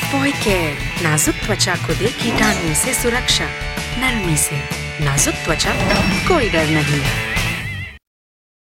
Boy care, नाजुक त्वचा को दे कीटाणुओं से सुरक्षा। नरमी से नाजुक त्वचा, कोई डर नहीं।